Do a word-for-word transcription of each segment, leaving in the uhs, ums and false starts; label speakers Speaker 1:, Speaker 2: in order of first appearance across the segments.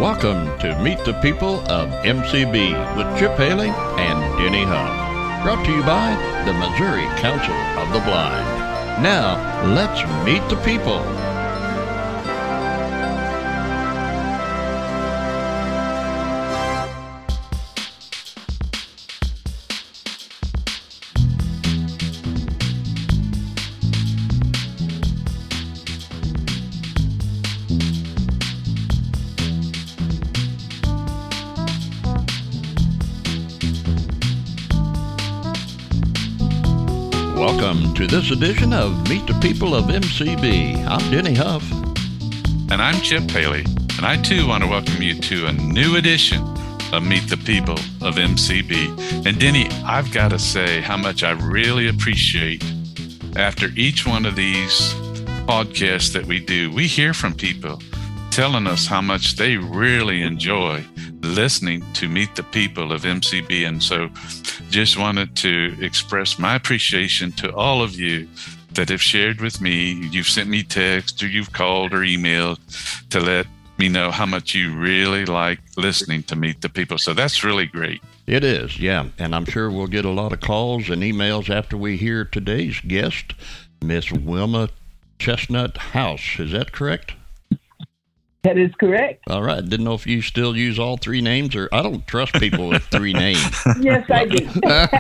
Speaker 1: Welcome to Meet the People of M C B with Chip Haley and Denny Huff. Brought to you by the Missouri Council of the Blind. Now, let's meet the people. Welcome to this edition of Meet the People of M C B. I'm Denny Huff.
Speaker 2: And I'm Chip Haley. And I too want to welcome you to a new edition of Meet the People of M C B. And Denny, I've got to say how much I really appreciate after each one of these podcasts that we do, we hear from people telling us how much they really enjoy listening to Meet the People of M C B. And so just wanted to express my appreciation to all of you that have shared with me. You've sent me text or you've called or emailed to let me know how much you really like listening to Meet the People. So that's really great.
Speaker 1: It is, yeah. And I'm sure we'll get a lot of calls and emails after we hear today's guest, Miss Wilma Chestnut House. Is that correct?
Speaker 3: That is correct.
Speaker 1: All right. Didn't know if you still use all three names, or I don't trust people with three names.
Speaker 3: Yes, I do.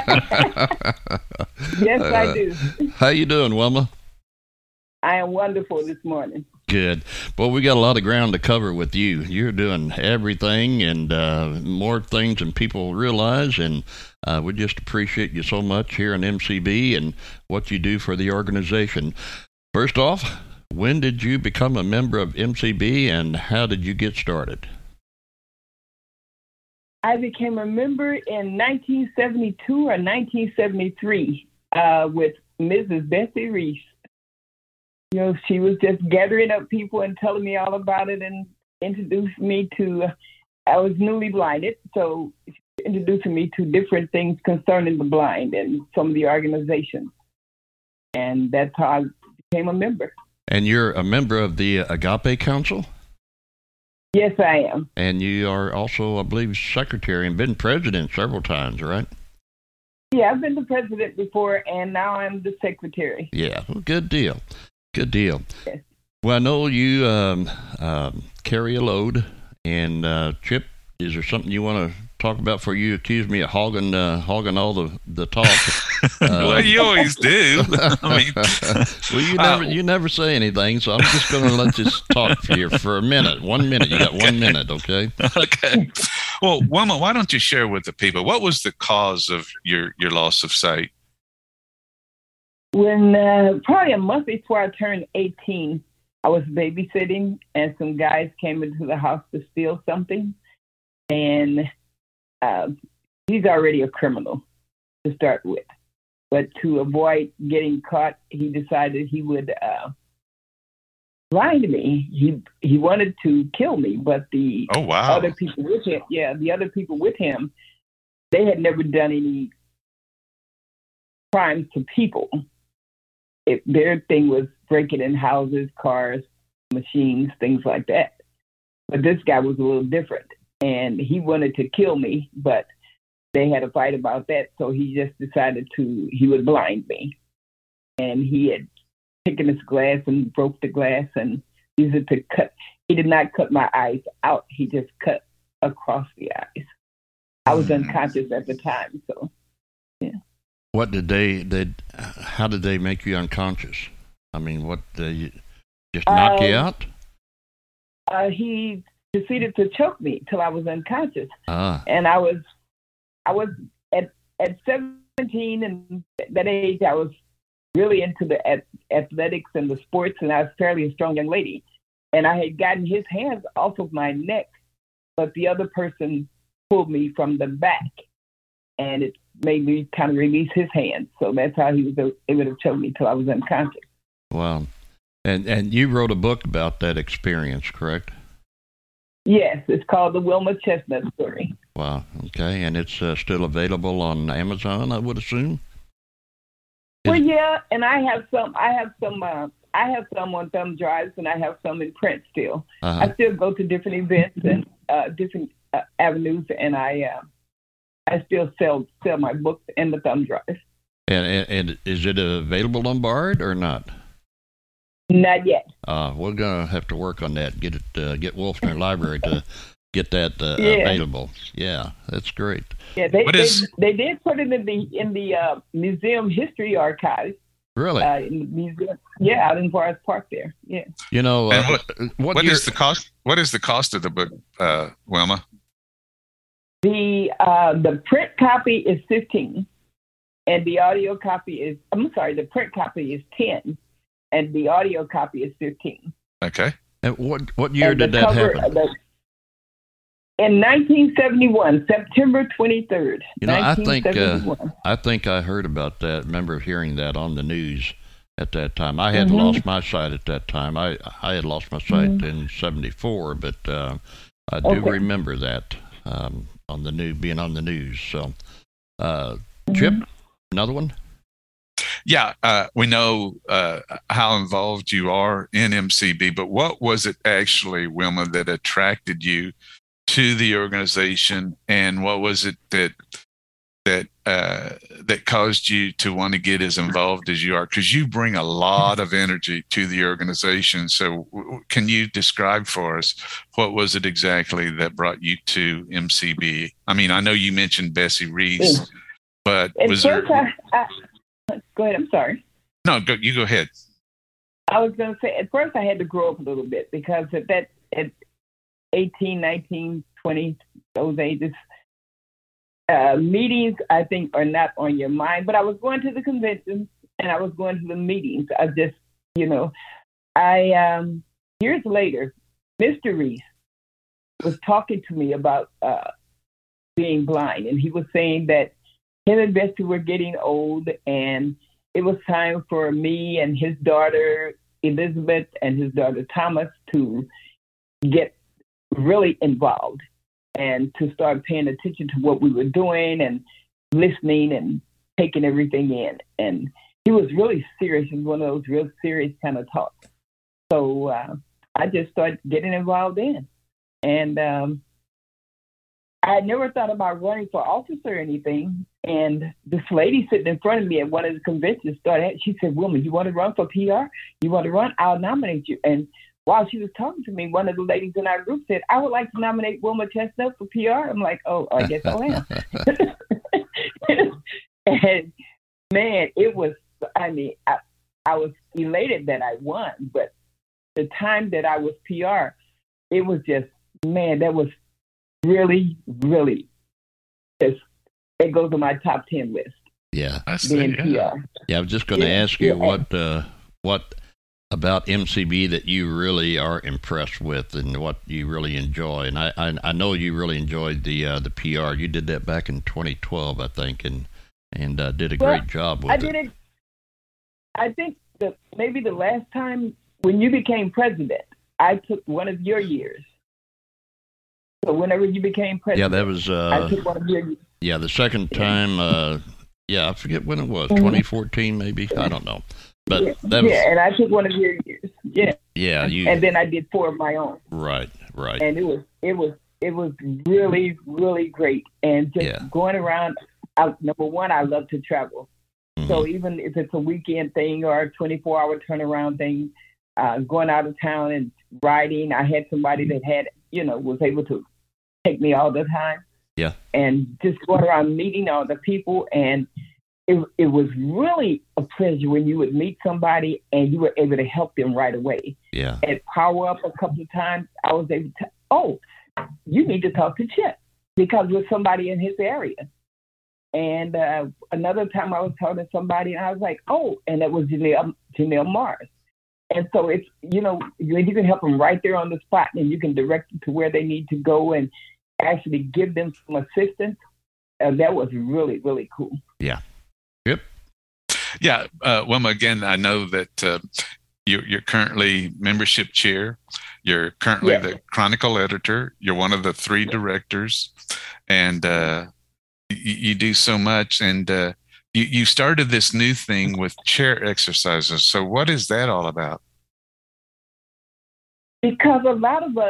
Speaker 3: Yes, I do.
Speaker 1: How you doing, Wilma?
Speaker 3: I am wonderful this morning.
Speaker 1: Good. Well, we got a lot of ground to cover with you. You're doing everything and uh, more things than people realize, and uh, we just appreciate you so much here in M C B and what you do for the organization. First off, when did you become a member of M C B, and how did you get started?
Speaker 3: I became a member in nineteen seventy-two or nineteen seventy-three uh, with Missus Bessie Reese. You know, she was just gathering up people and telling me all about it and introduced me to, uh, I was newly blinded, so she introducing me to different things concerning the blind and some of the organizations. And that's how I became a member.
Speaker 1: And you're a member of the Agape Council?
Speaker 3: Yes, I am.
Speaker 1: And you are also, I believe, secretary and been president several times, right?
Speaker 3: Yeah, I've been the president before, and now I'm the secretary.
Speaker 1: Yeah, well, good deal. Good deal.
Speaker 3: Yes.
Speaker 1: Well, I know you um, um, carry a load, and uh, Chip, is there something you want to talk about before you accuse me of hogging, uh, hogging all the, the talk?
Speaker 2: Well, uh, you always do. I mean,
Speaker 1: well, you never, uh, you never say anything, so I'm just going to let this talk for you for a minute. One minute. You got
Speaker 2: okay.
Speaker 1: one minute, okay?
Speaker 2: Okay. Well, Wilma, why don't you share with the people, what was the cause of your, your loss of sight?
Speaker 3: When uh, probably a month before I turned eighteen, I was babysitting, and some guys came into the house to steal something. And uh, he's already a criminal to start with. But to avoid getting caught, he decided he would uh, blind me. He he wanted to kill me, but the
Speaker 2: oh, wow.
Speaker 3: other people with him, yeah, the other people with him, they had never done any crimes to people. It, their thing was breaking in houses, cars, machines, things like that. But this guy was a little different, and he wanted to kill me, but they had a fight about that, so he just decided to, he would blind me. And he had taken his glass and broke the glass and used it to cut. He did not cut my eyes out. He just cut across the eyes. I was unconscious at the time, so, yeah.
Speaker 1: What did they, they how did they make you unconscious? I mean, what, they just knock uh, you out?
Speaker 3: Uh, he proceeded to choke me till I was unconscious.
Speaker 1: Ah.
Speaker 3: And I was, I was at, at seventeen and that age, I was really into the at, athletics and the sports, and I was fairly a strong young lady. And I had gotten his hands off of my neck, but the other person pulled me from the back, and it made me kind of release his hands. So that's how he was able to choke me till I was unconscious.
Speaker 1: Wow. And and you wrote a book about that experience, correct?
Speaker 3: Yes, it's called The Wilma Chestnut Story.
Speaker 1: Wow. Okay, and it's uh, still available on Amazon, I would assume. Is...
Speaker 3: Well, yeah, and I have some. I have some. Uh, I have some on thumb drives, and I have some in print still. Uh-huh. I still go to different events and uh, different uh, avenues, and I uh, I still sell sell my books in the thumb drive.
Speaker 1: And, and, and is it available on Bard or not?
Speaker 3: Not yet.
Speaker 1: Uh, we're gonna have to work on that. Get it. Uh, get Wolfner Library to get that uh,
Speaker 3: Yeah.
Speaker 1: available. Yeah, that's great.
Speaker 3: Yeah, they
Speaker 2: What
Speaker 3: they,
Speaker 2: is-
Speaker 3: they did put it in the in the uh, museum history archives.
Speaker 1: Really?
Speaker 3: Uh, in the museum, yeah, out in Forest Park there. Yeah.
Speaker 1: You know, uh,
Speaker 2: And what-
Speaker 1: what,
Speaker 2: What
Speaker 1: year-
Speaker 2: is the cost? What is the cost of the book, uh, Wilma?
Speaker 3: The uh, the print copy is fifteen, and the audio copy is. I'm sorry, the print copy is ten, and the audio copy is fifteen.
Speaker 2: Okay.
Speaker 1: and what what year
Speaker 3: And the
Speaker 1: did that
Speaker 3: cover-
Speaker 1: happen?
Speaker 3: the- in nineteen seventy-one, September twenty-third.
Speaker 1: You know, I think, uh,
Speaker 3: nineteen seventy-one.
Speaker 1: I think I heard about that. Remember hearing that on the news at that time. I had
Speaker 3: Mhm.
Speaker 1: lost my sight at that time. I I had lost my sight
Speaker 3: Mhm.
Speaker 1: in seventy-four, but uh, I do
Speaker 3: Okay.
Speaker 1: remember that um, on the news, being on the news. So, uh,
Speaker 3: Mhm.
Speaker 1: Chip, another one.
Speaker 2: Yeah, uh, we know uh, how involved you are in M C B, but what was it actually, Wilma, that attracted you to the organization, and what was it that that uh, that caused you to want to get as involved as you are? Because you bring a lot of energy to the organization. So, w- can you describe for us what was it exactly that brought you to M C B? I mean, I know you mentioned Bessie Reese,
Speaker 3: Yeah.
Speaker 2: but
Speaker 3: At
Speaker 2: was there?
Speaker 3: first, I, I, go ahead. I'm sorry.
Speaker 2: No, go, you go ahead.
Speaker 3: I was going to say, at first I had to grow up a little bit because at that, at eighteen, nineteen, twenty, those ages, uh, meetings, I think, are not on your mind. But I was going to the conventions and I was going to the meetings. I just, you know, I, um, years later, Mister Reese was talking to me about uh, being blind. And he was saying that him and Bessie were getting old and it was time for me and his daughter, Elizabeth, and his daughter, Thomas, to get really involved and to start paying attention to what we were doing and listening and taking everything in. And he was really serious. It was one of those real serious kind of talks. So uh, I just started getting involved in. And um, I had never thought about running for office or anything. And this lady sitting in front of me at one of the conventions started, she said, "Wilma, you want to run for P R? You want to run? I'll nominate you." And while she was talking to me, one of the ladies in our group said, "I would like to nominate Wilma Chestnut for P R." I'm like, "Oh, I guess I am." And man, it was, I mean, I, I was elated that I won, but the time that I was P R, it was just, man, that was really, really just, it goes on my top ten list,
Speaker 1: Yeah,
Speaker 2: I see.
Speaker 3: being
Speaker 2: Yeah.
Speaker 3: P R.
Speaker 1: yeah. I was just going to
Speaker 3: Yeah,
Speaker 1: ask you
Speaker 3: yeah.
Speaker 1: what uh, what about M C B that you really are impressed with, and what you really enjoy. And I I, I know you really enjoyed the uh, the P R. You did that back in twenty twelve, I think, and and uh, did a
Speaker 3: Well,
Speaker 1: great job with
Speaker 3: I
Speaker 1: it.
Speaker 3: did it. I think the maybe the last time when you became president, I took one of your years. So whenever you became
Speaker 1: Yeah,
Speaker 3: president,
Speaker 1: that was
Speaker 3: I
Speaker 1: uh,
Speaker 3: took one of your years.
Speaker 1: yeah the second time. Uh, yeah, I forget when it was.
Speaker 3: Mhm.
Speaker 1: twenty fourteen, maybe. I don't know. But
Speaker 3: yeah,
Speaker 1: that was
Speaker 3: yeah, and I took one of your years. Yeah,
Speaker 1: yeah. You
Speaker 3: and then I did four of my own,
Speaker 1: right, right.
Speaker 3: and it was it was it was really really great. And just
Speaker 1: Yeah.
Speaker 3: going around. I, number one, I love to travel.
Speaker 1: Mhm.
Speaker 3: So even if it's a weekend thing or a twenty-four hour turnaround thing, uh, going out of town and riding, I had somebody that had, you know, was able to take me all the time.
Speaker 1: Yeah.
Speaker 3: And just going around meeting all the people. And it, it was really a pleasure when you would meet somebody and you were able to help them right away.
Speaker 1: Yeah,
Speaker 3: At Power Up a couple of times, I was able to, oh, you need to talk to Chip because there's somebody in his area. And uh, another time I was talking to somebody and I was like, oh, and that was Janelle, Janelle Mars. And so it's, you know, you, you can help them right there on the spot and you can direct them to where they need to go and actually give them some assistance. And that was really, really cool.
Speaker 1: yeah. Yep.
Speaker 2: Yeah, uh, Wilma, again, I know that uh, you're, you're currently membership chair. You're currently
Speaker 3: Yeah.
Speaker 2: the Chronicle editor. You're one of the three directors, and uh, you, you do so much. And uh, you, you started this new thing with chair exercises. So what is that all about?
Speaker 3: Because a lot of us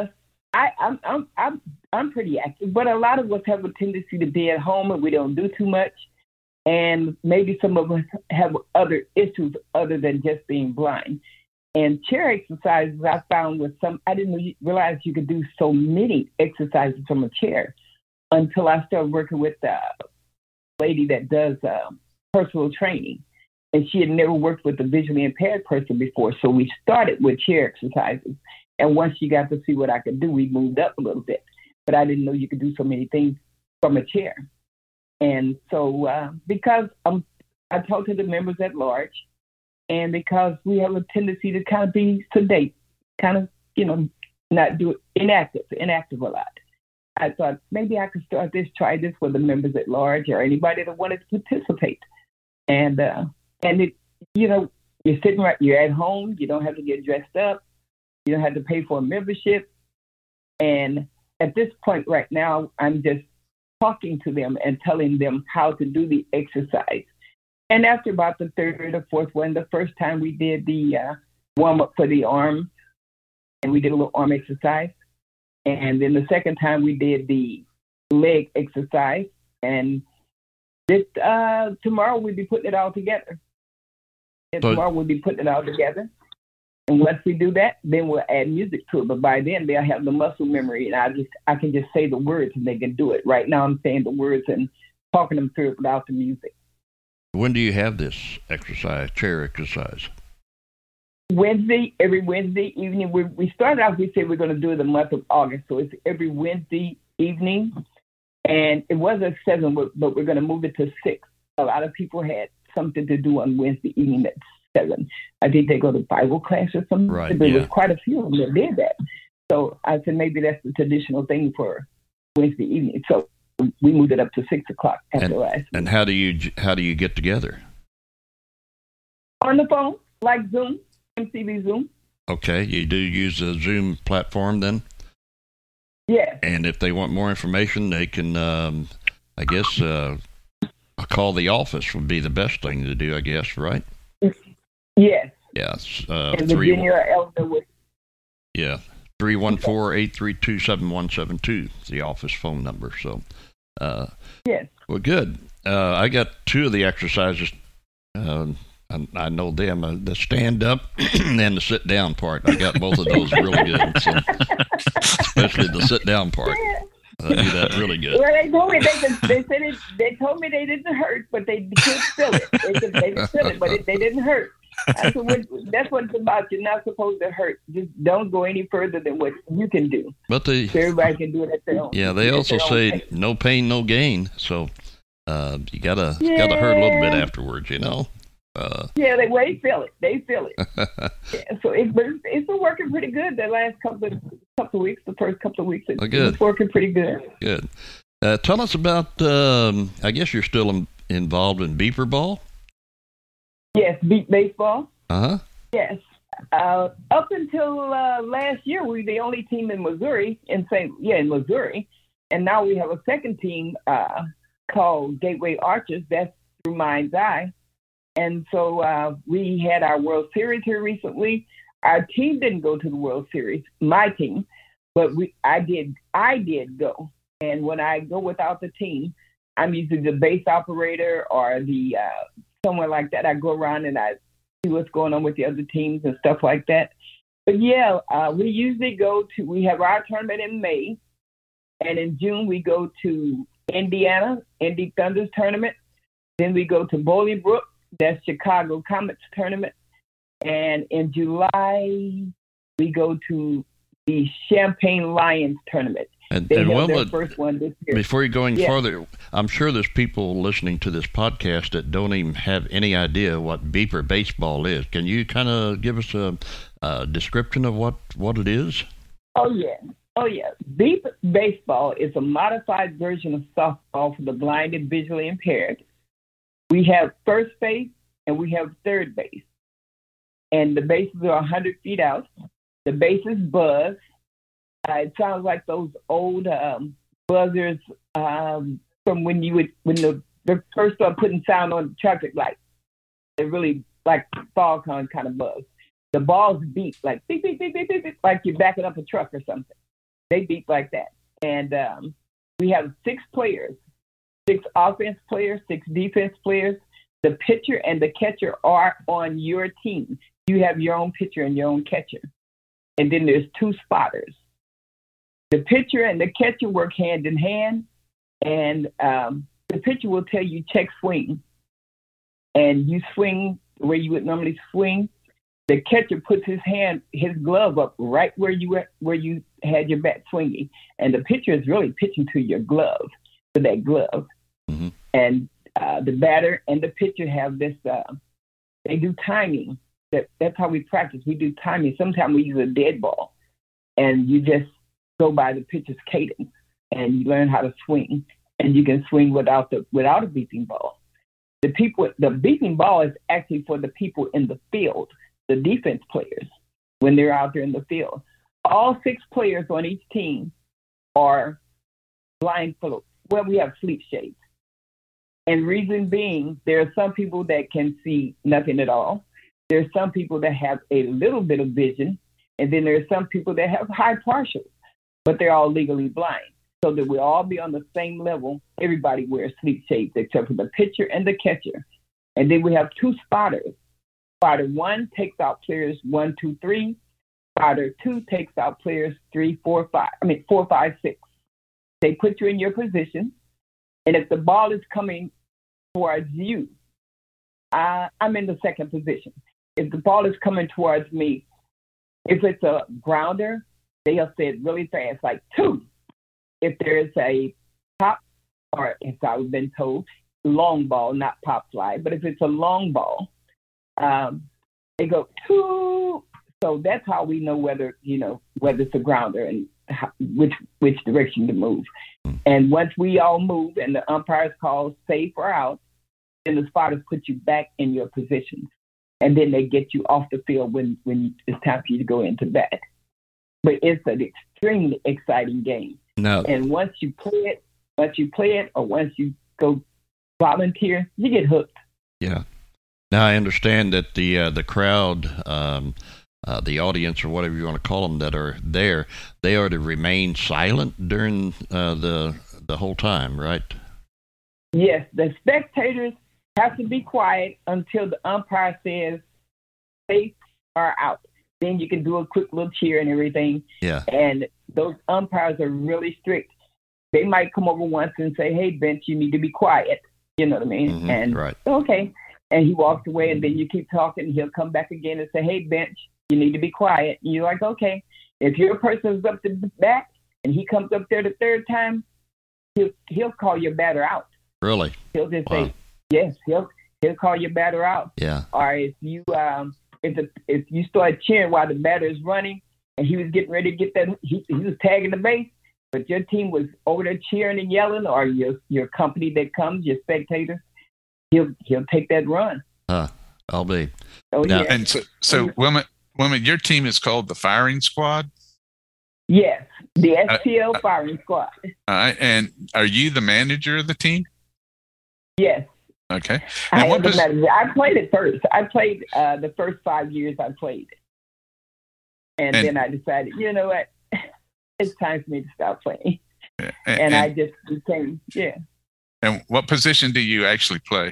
Speaker 3: I, I'm, I'm, I'm, I'm pretty active, but a lot of us have a tendency to be at home and we don't do too much. And maybe some of us have other issues other than just being blind. And chair exercises I found was some, I didn't realize you could do so many exercises from a chair until I started working with a lady that does uh, personal training. And she had never worked with a visually impaired person before. So we started with chair exercises. And once she got to see what I could do, we moved up a little bit. But I didn't know you could do so many things from a chair. And so uh, because um, I talk to the members at large, and because we have a tendency to kind of be sedate, kind of, you know, not do it, inactive, inactive a lot. I thought maybe I could start this, try this with the members at large or anybody that wanted to participate. And, uh, and it, you know, you're sitting right, you're at home, you don't have to get dressed up, you don't have to pay for a membership. And at this point right now, I'm just talking to them and telling them how to do the exercise. And after about the third or fourth one, the first time we did the uh, warm up for the arm, and we did a little arm exercise. And then the second time we did the leg exercise. And this, uh, tomorrow we'll be putting it all together. And
Speaker 1: but,
Speaker 3: tomorrow we'll be putting it all together. And once we do that, then we'll add music to it. But by then they'll have the muscle memory, and I just I can just say the words and they can do it. Right now I'm saying the words and talking them through it without the music.
Speaker 1: When do you have this exercise, chair exercise?
Speaker 3: Wednesday, every Wednesday evening. We, we started out, we said we're going to do it the month of August. So it's every Wednesday evening. And it was at seven, but we're going to move it to six. A lot of people had something to do on Wednesday evening at seven. I think they go to Bible class or something.
Speaker 1: Right,
Speaker 3: there
Speaker 1: yeah.
Speaker 3: was quite a few of them that did that. So I said maybe that's the traditional thing for Wednesday evening. So we moved it up to six o'clock after
Speaker 1: and,
Speaker 3: last week.
Speaker 1: And how do you how do you get together?
Speaker 3: On the phone, like Zoom, M C B Zoom.
Speaker 1: Okay, you do use a Zoom platform then?
Speaker 3: Yes.
Speaker 1: And if they want more information, they can, um, I guess, uh, call the office would be the best thing to do, I guess, right?
Speaker 3: Yes.
Speaker 1: Yes. Uh,
Speaker 3: and
Speaker 1: three,
Speaker 3: Virginia or Elder would.
Speaker 1: Yeah. three one four, eight three two, seven one seven two is the office phone number. So, uh,
Speaker 3: yes.
Speaker 1: Well, good. Uh, I got two of the exercises. Uh, I, I know them, uh, the stand up and the sit down part. I got both of those really good. So, especially the sit down part.
Speaker 3: Yeah.
Speaker 1: I do that really good.
Speaker 3: Well, they told me they could, they said it. They told me they didn't hurt, but they could feel it. They could, they could feel it, but it, they didn't hurt. That's what, that's what it's about. You're not supposed to hurt. Just don't go any further than what you can do.
Speaker 1: But they,
Speaker 3: so everybody can do it at their own.
Speaker 1: Yeah, they also say pace. No pain, no gain. So uh, you gotta yeah. gotta hurt a little bit afterwards, you know. Uh,
Speaker 3: yeah, they well, they feel it. They feel it. yeah, so it, but it's, it's been working pretty good the last couple of couple of weeks. The first couple of weeks, it,
Speaker 1: oh, good.
Speaker 3: It's working pretty good.
Speaker 1: Good. Uh, tell us about. Um, I guess you're still in, involved in beeper ball.
Speaker 3: Yes, beep baseball.
Speaker 1: Uh huh.
Speaker 3: Yes. Uh, up until uh, last year, we were the only team in Missouri, in Saint yeah, in Missouri, and now we have a second team uh, called Gateway Archers. That's through Mind's Eye, and so uh, we had our World Series here recently. Our team didn't go to the World Series, my team, but we I did I did go, and when I go without the team, I'm usually the base operator or the uh, somewhere like that. I go around and I see what's going on with the other teams and stuff like that. But yeah, uh, we usually go to, we have our tournament in May, and in June we go to Indiana, Indy Thunder's tournament. Then we go to Bolingbrook, that's Chicago Comets tournament. And in July, we go to the Champaign Lions tournament.
Speaker 1: And,
Speaker 3: they
Speaker 1: and
Speaker 3: held their
Speaker 1: would,
Speaker 3: first one this year.
Speaker 1: Before you're going
Speaker 3: yeah.
Speaker 1: further, I'm sure there's people listening to this podcast that don't even have any idea what beeper baseball is. Can you kind of give us a, a description of what, what it is?
Speaker 3: Oh, yeah. Oh, yeah. Beep baseball is a modified version of softball for the blind and visually impaired. We have first base and we have third base. And the bases are one hundred feet out. The bases buzz. Uh, it sounds like those old um, buzzers um, from when you would when the, the first started putting sound on the traffic light. They're really like foghorn kind of buzz. The balls beat like beep beep beep beep beep, beep like you're backing up a truck or something. They beep like that. And um, we have six players, six offense players, six defense players. The pitcher and the catcher are on your team. You have your own pitcher and your own catcher. And then there's two spotters. The pitcher and the catcher work hand in hand, and um, the pitcher will tell you check swing. And you swing where you would normally swing. The catcher puts his hand, his glove up right where you where you had your bat swinging, and the pitcher is really pitching to your glove, to that glove.
Speaker 1: Mm-hmm.
Speaker 3: And uh, the batter and the pitcher have this. Uh, they do timing. That that's how we practice. We do timing. Sometimes we use a dead ball, and you just go by the pitcher's cadence, and you learn how to swing, and you can swing without the without a beeping ball. The people, the beeping ball is actually for the people in the field, the defense players, when they're out there in the field. All six players on each team are blindfolded. Well, we have sleep shades. And reason being, there are some people that can see nothing at all. There are some people that have a little bit of vision. And then there are some people that have high partials, but they're all legally blind. So that we all be on the same level. Everybody wears sleep shades except for the pitcher and the catcher. And then we have two spotters. Spotter one takes out players one, two, three. Spotter two takes out players three, four, five. I mean, four, five, six. They put you in your position. And if the ball is coming towards you, uh, I'm in the second position. If the ball is coming towards me, if it's a grounder, they'll say it really fast, like two. If there is a pop, or as I've been told, long ball, not pop fly, but if it's a long ball, um, they go two. So that's how we know whether, you know, whether it's a grounder and how, which which direction to move. And once we all move and the umpires call safe or out, then the spotters put you back in your positions. And then they get you off the field when, when it's time for you to go into bat. But it's an extremely exciting game.
Speaker 1: No.
Speaker 3: And once you play it, once you play it, or once you go volunteer, you get hooked.
Speaker 1: Yeah. Now I understand that the uh, the crowd, um, uh, the audience, or whatever you want to call them, that are there, they are to remain silent during uh, the the whole time, right?
Speaker 3: Yes, the spectators have to be quiet until the umpire says safe or out. Then you can do a quick little cheer and everything.
Speaker 1: Yeah.
Speaker 3: And those umpires are really strict. They might come over once and say, hey, bench, you need to be quiet. You know what I mean?
Speaker 1: Mm-hmm.
Speaker 3: And
Speaker 1: right.
Speaker 3: Okay. And he walks away, and then you keep talking. He'll come back again and say, hey, bench, you need to be quiet. And you're like, okay. If your person is up to the bat and he comes up there the third time, he'll, he'll call your batter out.
Speaker 1: Really?
Speaker 3: He'll just
Speaker 1: Wow.
Speaker 3: say, yes, he'll, he'll call your batter out.
Speaker 1: Yeah.
Speaker 3: Or if you... Um, If the, if you start cheering while the batter is running and he was getting ready to get that, he, he was tagging the base, but your team was over there cheering and yelling, or your your company that comes, your spectators, he'll he'll take that run.
Speaker 1: Huh. I'll be.
Speaker 3: Oh,
Speaker 1: Now-
Speaker 3: yeah.
Speaker 2: And so, so Wilma, Wilma, your team is called the Firing Squad.
Speaker 3: Yes, the S T L
Speaker 2: uh,
Speaker 3: Firing Squad.
Speaker 2: All right. And are you the manager of the team?
Speaker 3: Yes.
Speaker 2: Okay.
Speaker 3: I,
Speaker 2: And what
Speaker 3: am the
Speaker 2: pos-
Speaker 3: manager. I played it first. I played uh, the first five years I played. And,
Speaker 2: And-
Speaker 3: then I decided, you know what, it's time for me to stop playing.
Speaker 2: and,
Speaker 3: And,
Speaker 2: and,
Speaker 3: I just became, yeah.
Speaker 2: and what position do you actually play?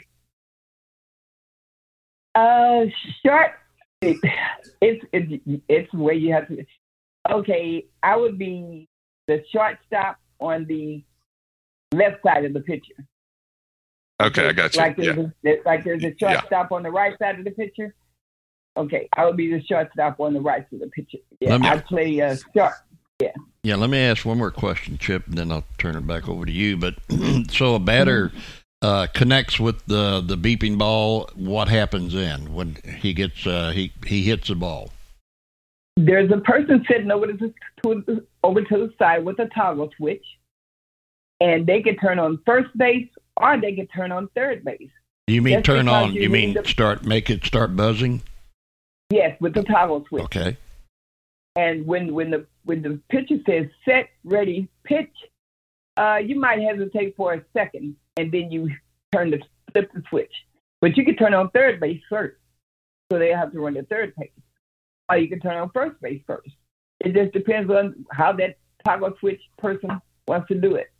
Speaker 3: Uh, short. It, it's it's it's where you have to. Okay, I would be the shortstop on the left side of the pitcher.
Speaker 2: Okay, I got you.
Speaker 3: Like
Speaker 2: Yeah.
Speaker 3: there's, a, like there's a shortstop on the right side of the pitcher. Okay, I would be the shortstop on the right side of the pitcher. Yeah,
Speaker 1: Let me-
Speaker 3: I play uh, short.
Speaker 1: Yeah, let me ask one more question, Chip, and then I'll turn it back over to you. But so a batter uh, connects with the, the beeping ball. What happens then when he gets uh, he he hits the ball?
Speaker 3: There's a person sitting over to the, to the over to the side with a toggle switch, and they can turn on first base or they can turn on third base.
Speaker 1: Do you mean
Speaker 3: Just
Speaker 1: turn
Speaker 3: because
Speaker 1: on?
Speaker 3: you
Speaker 1: You mean
Speaker 3: need to-
Speaker 1: start make it start buzzing?
Speaker 3: Yes, with the toggle switch.
Speaker 1: Okay.
Speaker 3: And when when the when the pitcher says set, ready, pitch, uh, you might hesitate for a second, and then you turn the flip the switch. But you can turn on third base first, so they have to run to third base. Or you can turn on first base first. It just depends on how that toggle switch person wants to do it.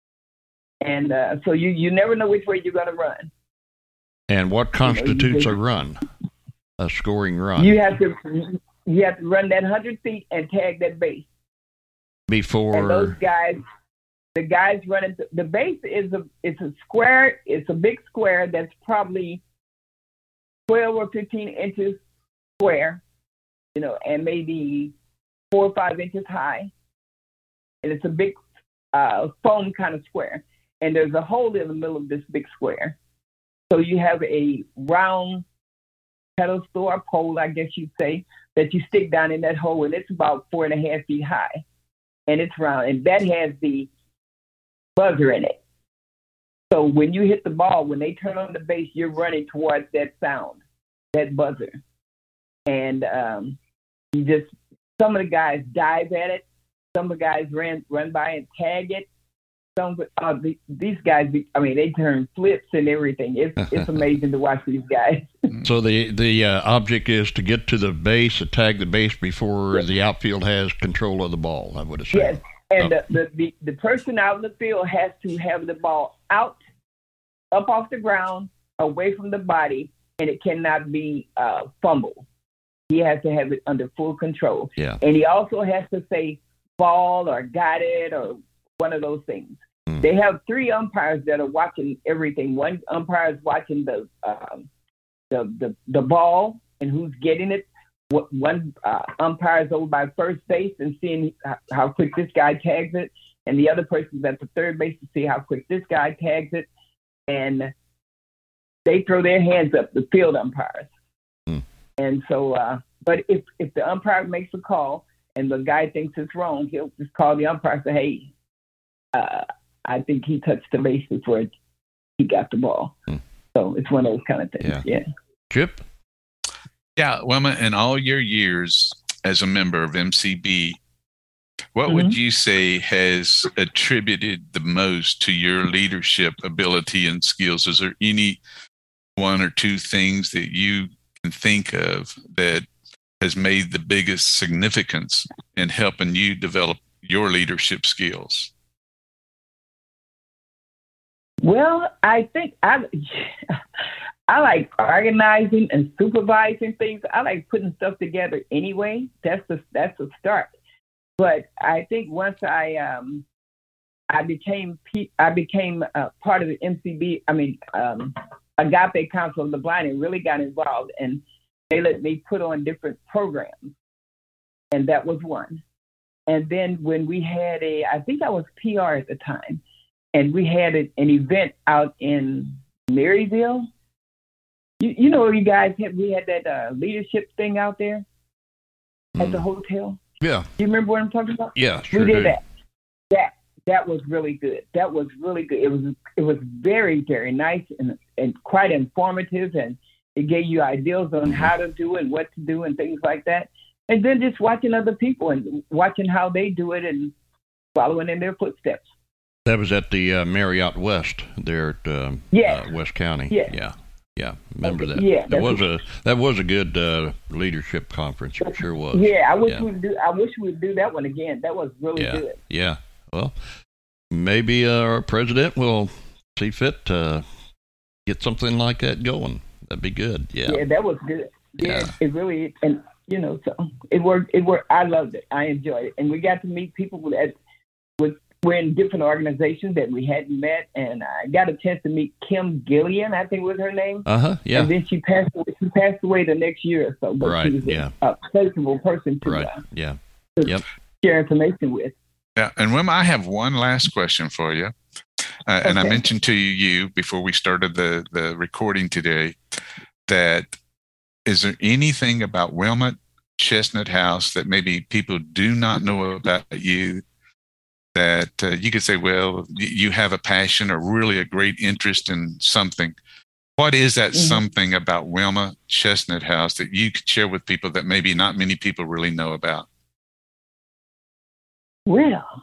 Speaker 3: And uh, so you, you never know which way you're going to run.
Speaker 1: And what constitutes you know, just, a run, a scoring run?
Speaker 3: You have to you have to run that one hundred feet and tag that base.
Speaker 1: Before
Speaker 3: and those guys, the guys running the base is a it's a square. It's a big square that's probably twelve or fifteen inches square, you know, and maybe four or five inches high. And it's a big uh, foam kind of square. And there's a hole in the middle of this big square. So you have a round pedestal or pole, I guess you'd say, that you stick down in that hole, and it's about four and a half feet high. And it's round. And that has the buzzer in it. So when you hit the ball, when they turn on the base, you're running towards that sound, that buzzer. And um, you just, some of the guys dive at it. Some of the guys ran, run by and tag it. Some, uh, the, these guys, I mean, they turn flips and everything. It's it's amazing to watch these guys.
Speaker 1: So the the uh, object is to get to the base, to tag the base before yes. the outfield has control of the ball, I would assume.
Speaker 3: Yes, and
Speaker 1: oh.
Speaker 3: the, the, the person out in the field has to have the ball out, up off the ground, away from the body, and it cannot be uh, fumbled. He has to have it under full control.
Speaker 1: Yeah.
Speaker 3: And he also has to say ball or got it or one of those things. Mm. They have three umpires that are watching everything. One umpire is watching the um, the, the the ball and who's getting it. One uh, umpire is over by first base and seeing how quick this guy tags it, and the other person is at the third base to see how quick this guy tags it. And they throw their hands up, the field umpires. Mm. And so, uh, but if if the umpire makes a call and the guy thinks it's wrong, he'll just call the umpire and say, hey, uh, I think he touched the base before he got the ball. Hmm. So it's one of those kind of things. Yeah. yeah.
Speaker 1: Chip?
Speaker 2: Yeah, Wilma, in all your years as a member of M C B, what mm-hmm. would you say has attributed the most to your leadership ability and skills? Is there any one or two things that you can think of that has made the biggest significance in helping you develop your leadership skills?
Speaker 3: Well, I think I I like organizing and supervising things. I like putting stuff together anyway. That's the that's a start. But I think once I um I became I became uh, part of the M C B. I mean, um, Agape Council of the Blind, and really got involved, and they let me put on different programs, and that was one. And then when we had a, I think I was P R at the time. And we had a, an event out in Maryville. You, you know, you guys had, we had that uh, leadership thing out there mm. at the hotel.
Speaker 1: Yeah.
Speaker 3: Do you remember what I'm talking about?
Speaker 1: Yeah, sure.
Speaker 3: We did
Speaker 1: do.
Speaker 3: that. That that was really good. That was really good. It was it was very very nice and and quite informative, and it gave you ideas on how to do and what to do and things like that. And then just watching other people and watching how they do it and following in their footsteps.
Speaker 1: That was at the uh, Marriott West there at uh,
Speaker 3: yes.
Speaker 1: uh, West County.
Speaker 3: Yes.
Speaker 1: Yeah, yeah. Remember that?
Speaker 3: Yeah,
Speaker 1: that was a that was a good uh, leadership conference. It sure was.
Speaker 3: Yeah, I wish
Speaker 1: yeah.
Speaker 3: we'd do. I wish we'd do that one again. That was really
Speaker 1: yeah.
Speaker 3: good.
Speaker 1: Yeah. Well, maybe uh, our president will see fit to get something like that going. That'd be good. Yeah.
Speaker 3: Yeah, that was good. Yeah,
Speaker 1: yeah.
Speaker 3: It really and you know so it worked. It worked. I loved it. I enjoyed it, and we got to meet people that with. We're in different organizations that we hadn't met, and I got a chance to meet Kim Gillian, I think was her name.
Speaker 1: Uh huh. Yeah.
Speaker 3: And then she passed away. She passed away the next year or so. But
Speaker 1: right.
Speaker 3: she was
Speaker 1: yeah.
Speaker 3: a, a pleasurable person to,
Speaker 1: right.
Speaker 3: uh,
Speaker 1: yeah.
Speaker 3: to
Speaker 1: yep.
Speaker 3: share information with.
Speaker 2: Yeah, and Wilma, I have one last question for you. Uh, okay. And I mentioned to you before we started the, the recording today that is there anything about Wilmot Chestnut House that maybe people do not know about you that uh, you could say, well, you have a passion or really a great interest in something? What is that mm-hmm. something about Wilma Chestnut House that you could share with people that maybe not many people really know about?
Speaker 3: Well,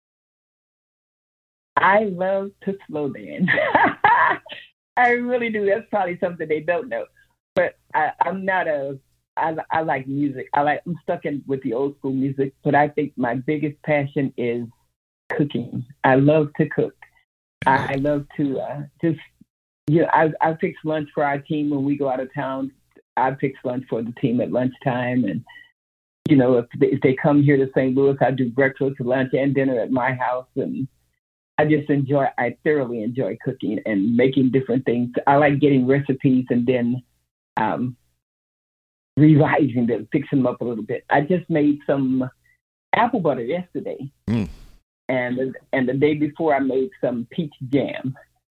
Speaker 3: I love to slow dance. I really do. That's probably something they don't know. But I, I'm not a I, I like music. I like, I'm stuck in with the old school music, but I think my biggest passion is cooking. I love to cook. I, I love to uh, just, you know, I, I fix lunch for our team when we go out of town. I fix lunch for the team at lunchtime. And, you know, if they, if they come here to Saint Louis, I do breakfast, lunch, and dinner at my house. And I just enjoy, I thoroughly enjoy cooking and making different things. I like getting recipes and then um, revising them, fixing them up a little bit. I just made some apple butter yesterday. Mm. And, and the day before, I made some peach jam.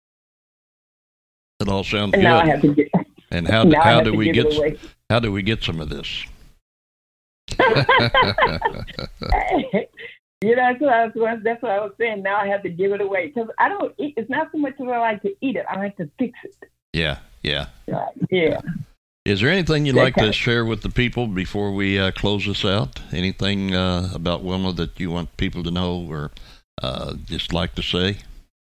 Speaker 1: It all sounds
Speaker 3: and
Speaker 1: good.
Speaker 3: Now I have to get,
Speaker 1: and how do, how do we get how do we get some of this?
Speaker 3: You know, that's what, I was, that's what I was saying. Now I have to give it away because I don't eat. It's not so much that I like to eat it. I like to fix it.
Speaker 1: Yeah, yeah.
Speaker 3: Right. Yeah.
Speaker 1: Is there anything you'd
Speaker 3: that
Speaker 1: like to
Speaker 3: of.
Speaker 1: share with the people before we uh, close this out? Anything uh, about Wilma that you want people to know or uh, just like to say?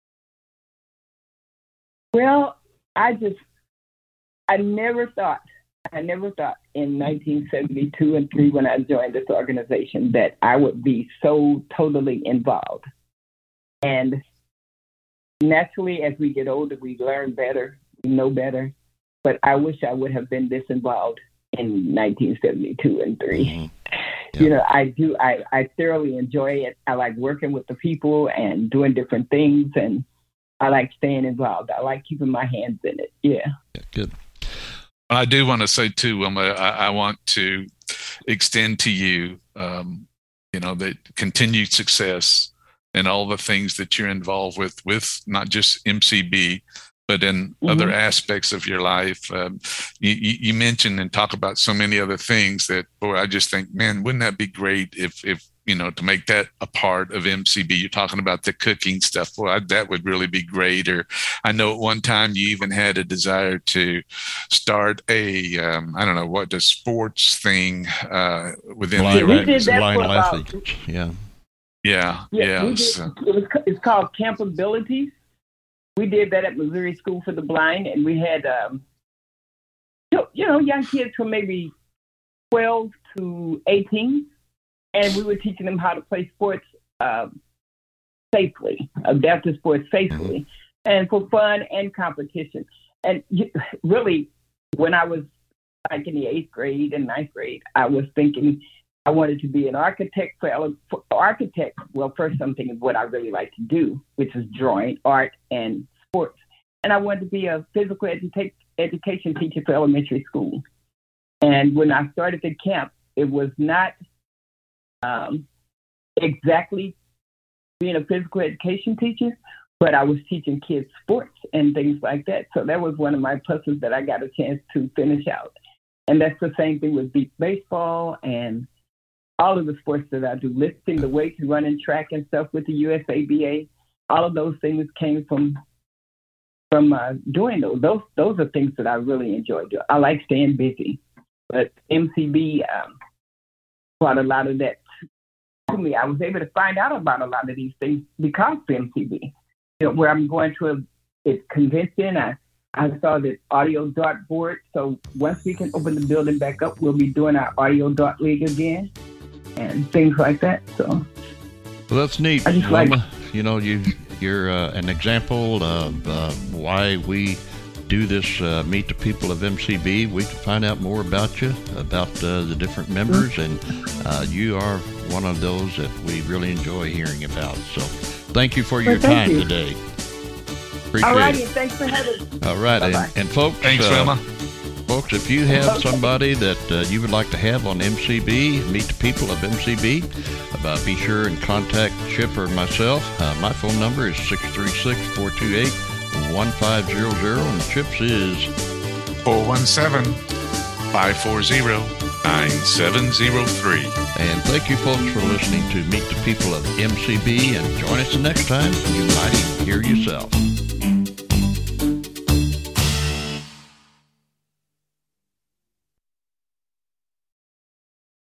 Speaker 3: Well, I just, I never thought, I never thought in nineteen seventy-two and three when I joined this organization that I would be so totally involved. And naturally, as we get older, we learn better, we know better. But I wish I would have been this involved in nineteen seventy-two and three. Mm-hmm. Yep. You know, I do, I, I thoroughly enjoy it. I like working with the people and doing different things. And I like staying involved. I like keeping my hands in it. Yeah.
Speaker 1: Yeah, good.
Speaker 2: I do want to say too, Wilma, I, I want to extend to you, um, you know, that continued success and all the things that you're involved with, with not just M C B, but in mm-hmm. other aspects of your life. Um, you, you mentioned and talk about so many other things that, boy, I just think, man, wouldn't that be great if, if, you know, to make that a part of M C B. You're talking about the cooking stuff. Well, I, that would really be great. Or I know at one time you even had a desire to start a, um, I don't know, what, a sports thing uh, within
Speaker 1: blind,
Speaker 2: the
Speaker 3: we did that
Speaker 1: blind
Speaker 3: for about,
Speaker 1: athletes. Yeah.
Speaker 2: Yeah.
Speaker 3: Yeah.
Speaker 2: yeah
Speaker 3: we did,
Speaker 2: so.
Speaker 3: it was, it's called Camp Abilities. We did that at Missouri School for the Blind. And we had, um, you know, young kids from maybe twelve to eighteen. And we were teaching them how to play sports uh, safely, adaptive sports safely, mm-hmm. and for fun and competition. And really, when I was like in the eighth grade and ninth grade, I was thinking I wanted to be an architect. For, for architect, well, first something is what I really like to do, which is drawing, art, and sports. And I wanted to be a physical edu- education teacher for elementary school. And when I started the camp, it was not Um, exactly being a physical education teacher, but I was teaching kids sports and things like that. So that was one of my pluses that I got a chance to finish out. And that's the same thing with beach baseball and all of the sports that I do, lifting the weights, running track and stuff with the U S A B A. All of those things came from from uh, doing those. Those those are things that I really enjoy doing. I like staying busy, but M C B um, brought a lot of that to me. I was able to find out about a lot of these things because of M C B. You know, where I'm going to a, a convention, I, I saw the audio dart board. So once we can open the building back up, we'll be doing our audio dart league again and things like that. So,
Speaker 1: well, that's neat.
Speaker 3: I just
Speaker 1: Wilma,
Speaker 3: like,
Speaker 1: you know, you you're uh, an example of uh, why we do this uh, Meet the People of M C B. We can find out more about you, about uh, the different members, and uh, you are one of those that we really enjoy hearing about. So thank you for your
Speaker 3: well,
Speaker 1: time
Speaker 3: you.
Speaker 1: today. Appreciate
Speaker 3: all righty,
Speaker 1: it.
Speaker 3: thanks for having me.
Speaker 1: All right, and, and folks,
Speaker 2: thanks,
Speaker 1: uh,
Speaker 2: Wilma.
Speaker 1: Folks, if you have somebody that uh, you would like to have on M C B, Meet the People of M C B, uh, be sure and contact Chip or myself. Uh, my phone number is six three six, four two eight, one five zero zero, and Chip's is
Speaker 2: four one seven, five four zero, nine seven zero three.
Speaker 1: And thank you, folks, for listening to Meet the People of M C B, and join us the next time you might even hear yourself.